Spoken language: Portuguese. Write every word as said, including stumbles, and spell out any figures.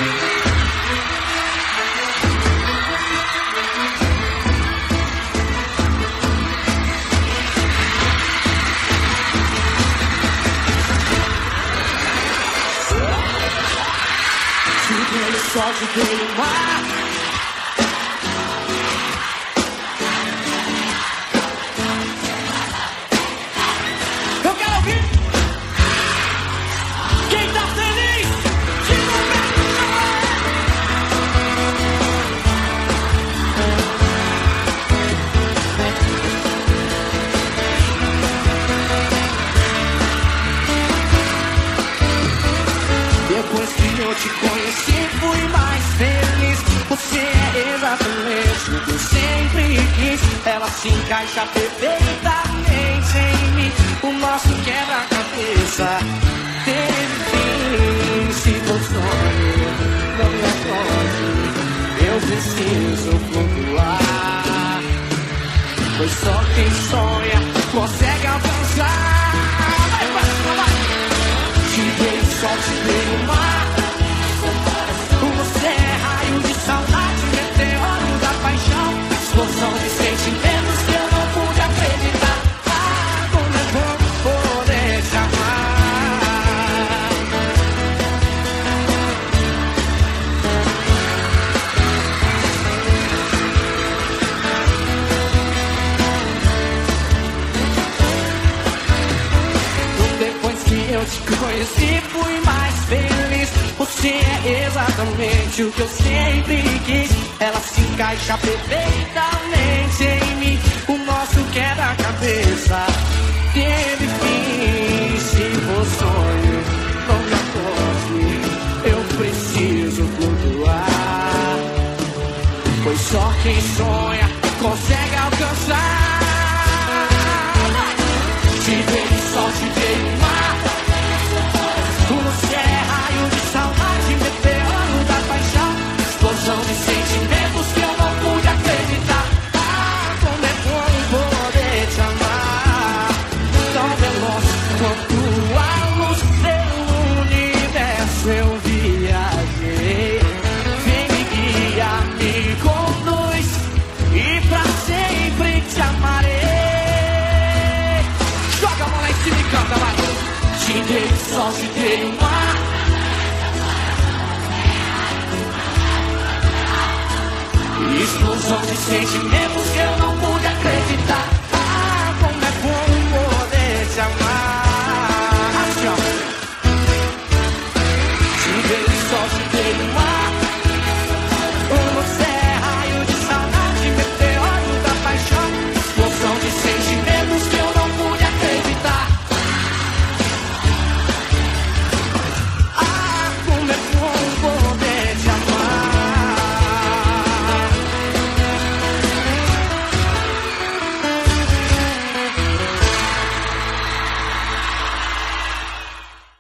Só te dei uma. Eu quero ouvir quem tá feliz de momento. Depois que eu te conheci, fui mais feliz. Você é exatamente o que eu sempre quis. Ela se encaixa perfeitamente em mim. O nosso quebra-cabeça teve fim. Se for sonho, não me acorde. Eu preciso flutuar. Pois só quem sonha consegue alcançar. Vai, vai, vai. Te dei sol, te dei o mar. Você é raio de saudade, meteoro da paixão, explosão de sentimentos que eu não pude acreditar. Ah, como é bom poder te amar. Depois que eu te conheci, fui mais feliz. Você é exatamente o que eu sempre quis. Ela se encaixa perfeitamente em mim. O nosso quebra-cabeça teve fim. Se for sonho, não me acorde. Eu preciso flutuar. Pois só quem sonha consegue alcançar. Te dei sol, te dei mar. Você é raio de saudade, meteoro da paixão, explosão de sentimentos que eu não pude acreditar. Ah, como é bom poder te amar. Tão veloz quanto a luz pelo universo eu viajei. Vem me guiar, me conduz e pra sempre te amarei. Joga a mão lá em cima e canta, vai. Te dei sol, te dei o mar. Explosão de sentimentos que eu não pude acreditar. Ah, como é bom poder te amar. Assim, ó. Te dei sol, te dei o mar.